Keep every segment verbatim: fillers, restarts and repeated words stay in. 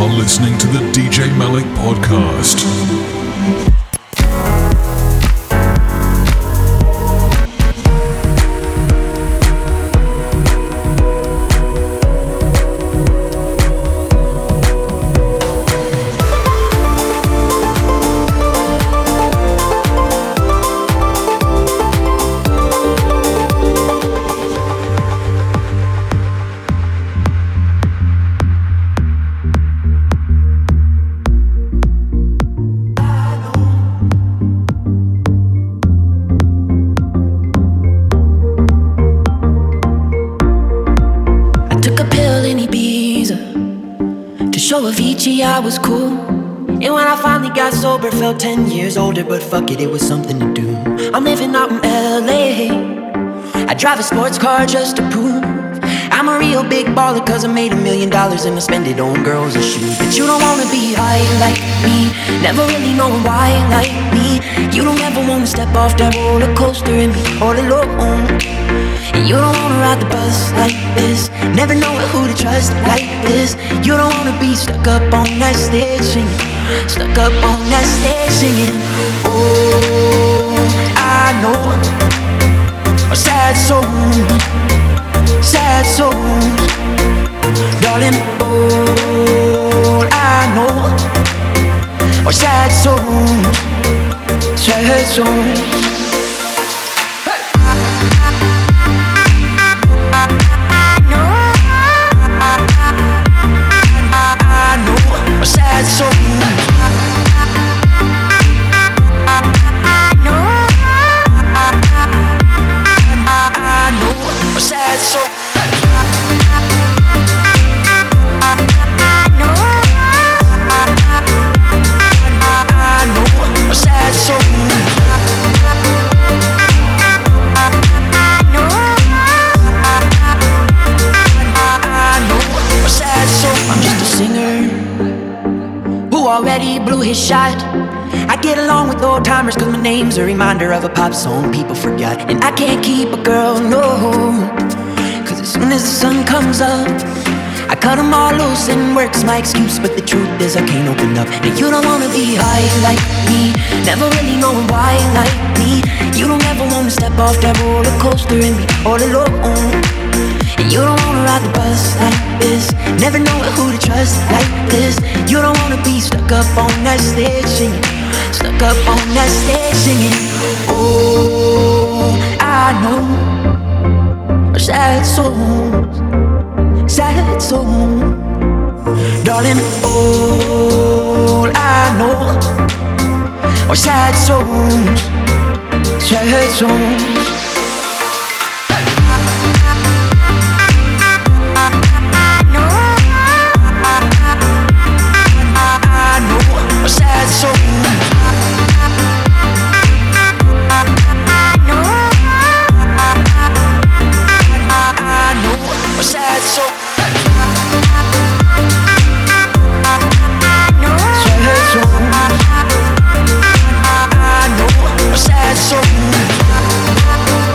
listening to the D J Malik Podcast. Avicii, I was cool. And when I finally got sober, felt ten years older. But fuck it, it was something to do. I'm living out in L A. I drive a sports car just to prove I'm a real big baller, cause I made a million dollars and I spend it on girls and shoes. But you don't wanna be high like me, never really knowing why like me. You don't ever wanna step off that roller coaster and be all alone. And you don't wanna ride the bus like this, never knowing who to trust like this. You don't wanna be stuck up on that stage singing, stuck up on that stage singing. Oh, I know a sad soul, sad souls, darling. Oh, I know a sad souls, sad souls. Sad soul. I know, I know, a sad soul. I know, I know, a sad soul. I know, I know, a sad soul. I'm just a singer who already blew his shot. I get along with old timers cause my name's a reminder of a pop song people forgot. And I can't keep a girl, no, cause as soon as the sun comes up, I cut them all loose and work's my excuse. But the truth is I can't open up. And you don't wanna be high like me, never really knowing why like me. You don't ever wanna step off that roller coaster and be all alone. And you don't wanna ride the bus like this, never knowing who to trust like this. You don't wanna be stuck up on that stage singing, stuck up on that stage singing. Oh, I know sad souls, sad souls, darling. Oh, I know are sad souls, sad souls. Sad soul. I know, I know, a sad soul. I know, sad soul. I know, a sad soul.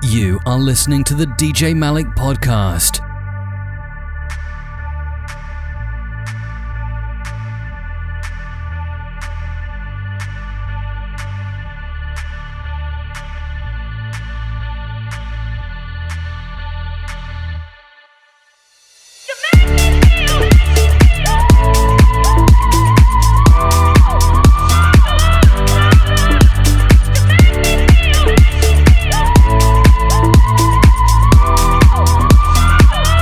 You are listening to the D J Malik Podcast. We'll be right back.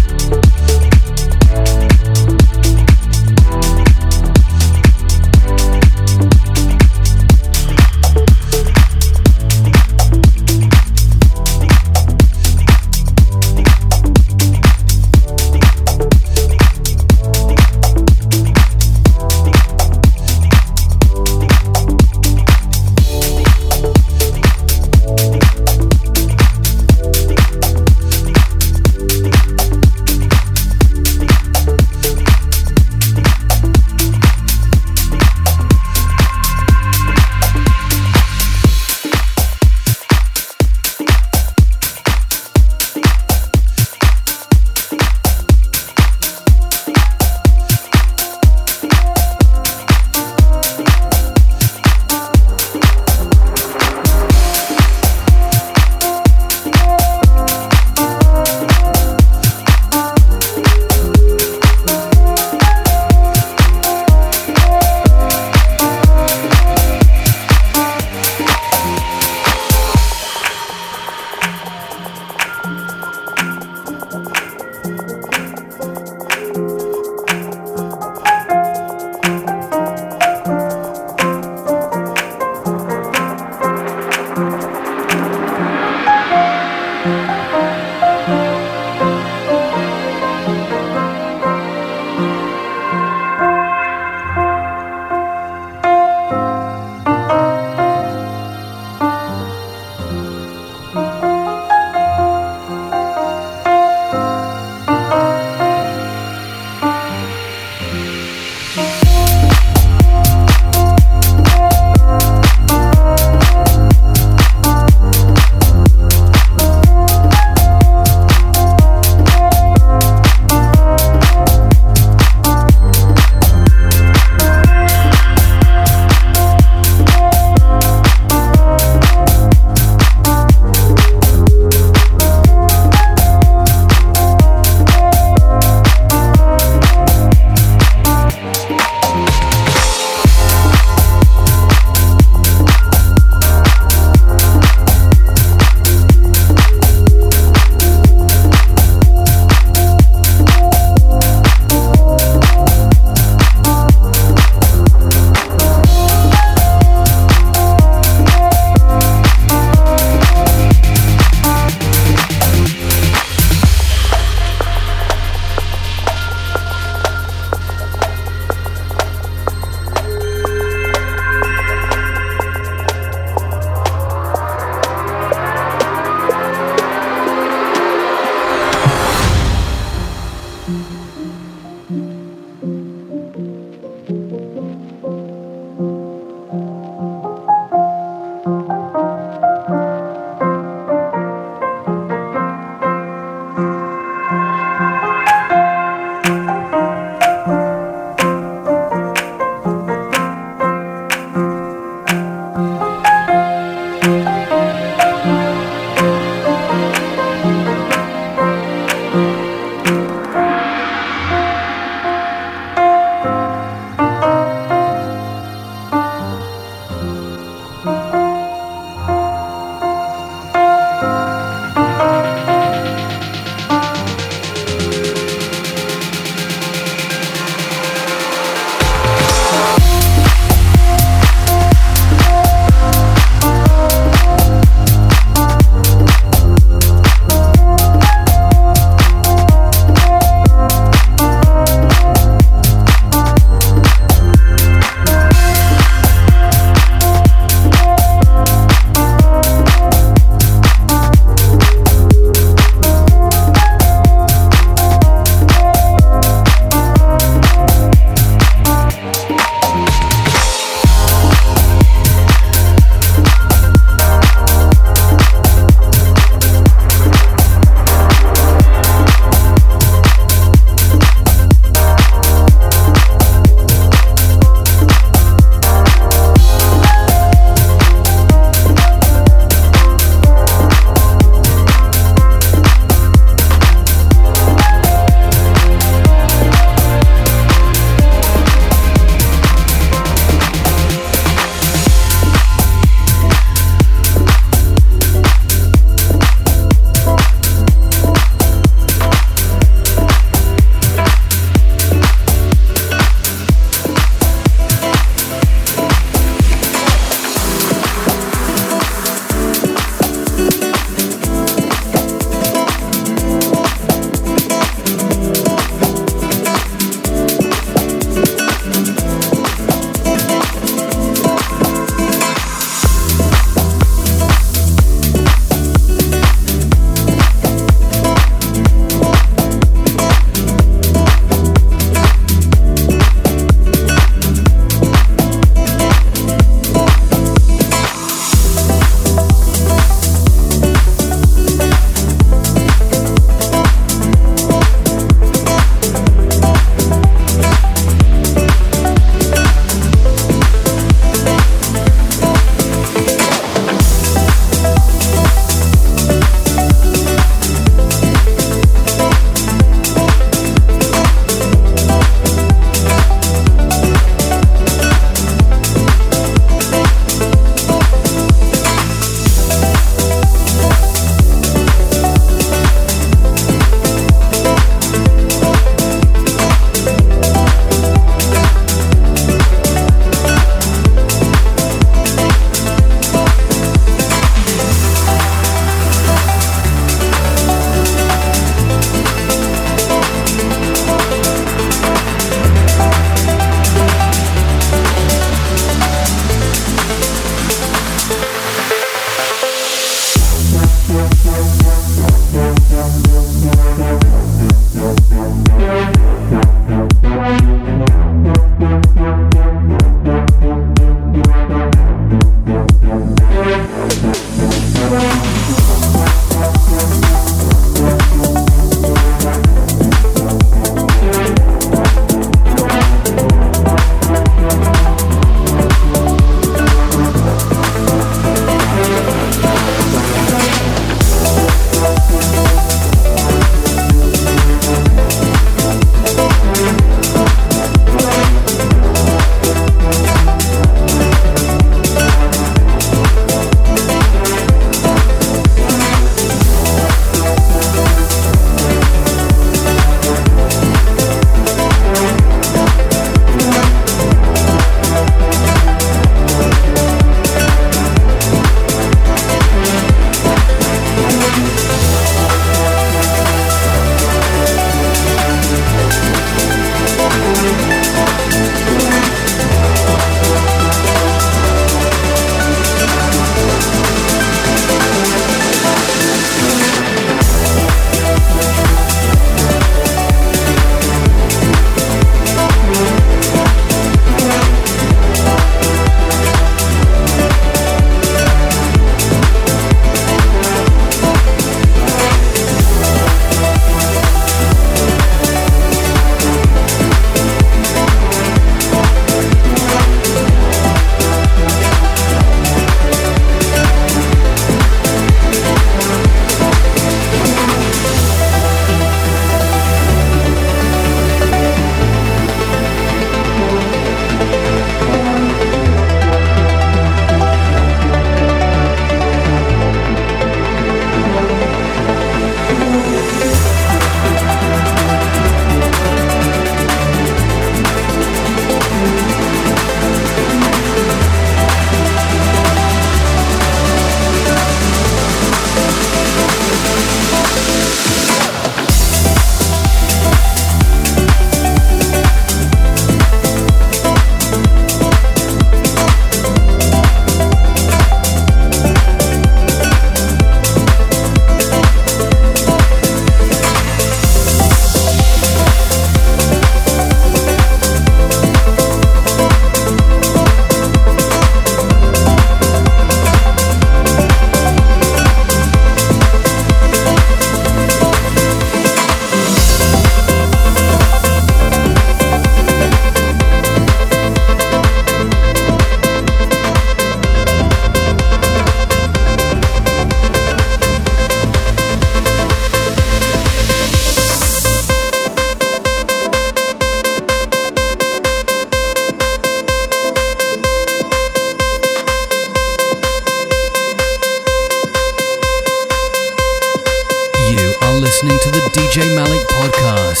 listening to the D J Malik Podcast.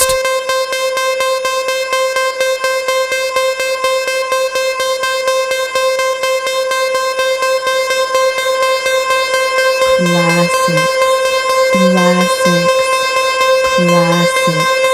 Classics, classics, classics.